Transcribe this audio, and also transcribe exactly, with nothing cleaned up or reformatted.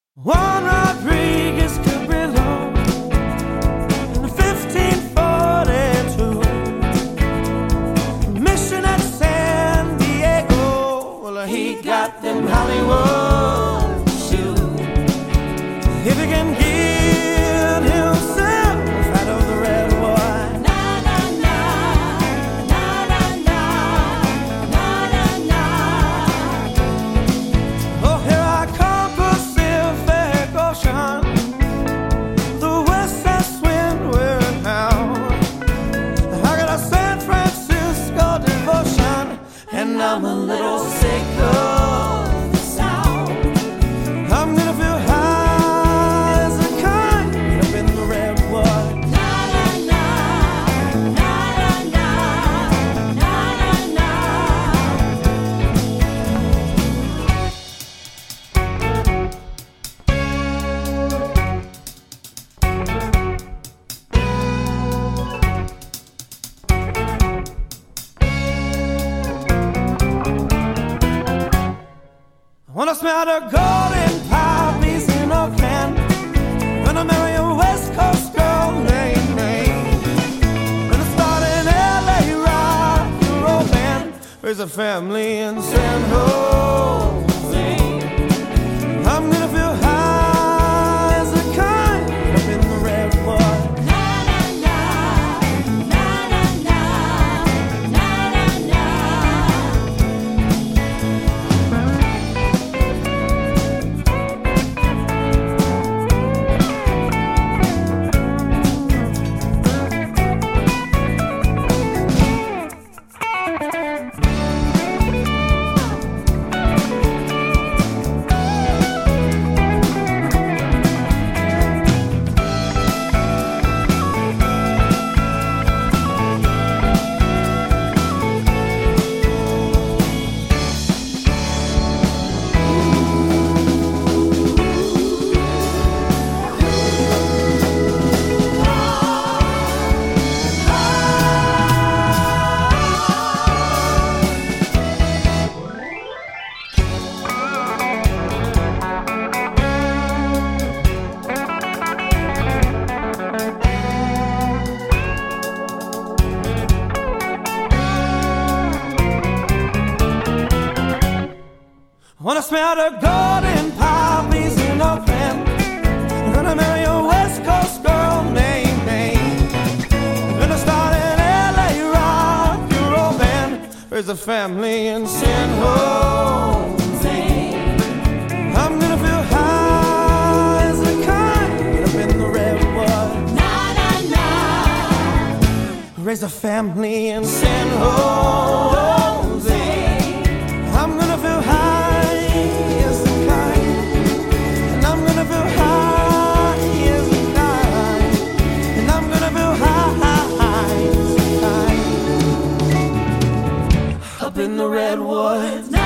Juan Rodriguez Cabrillo in fifteen forty-two, mission at San Diego. Well, he got them Hollywood shoes. If he can get himself out of the redwood, Na na na, na na na, na na na. oh, here I come, Pacific Ocean, the west side windward now. I got a San Francisco devotion, and I'm a little sick of the sound. I'm gonna feel high as a kite up in the redwood. Na na na, na na na, na na na. I wanna smell the golden poppies in Oakland. Gonna marry a West Coast girl named May. Gonna start in L A rock and roll band, raise a family in San Jose. I'm gonna feel high as a kite up in the redwood. Na na na, na na na, na na na. I wanna smell the golden poppies in Oakland. I'm gonna marry a West Coast girl named May. I'm gonna start an L A rock and roll band, raise a family in San Jose. I'm gonna feel high as a kite up in the redwood. Na na na. Raise a family in San Jose. I'm gonna feel high as a kite, and I'm gonna feel high as a kite, and I'm gonna feel high as a kite up in the redwoods.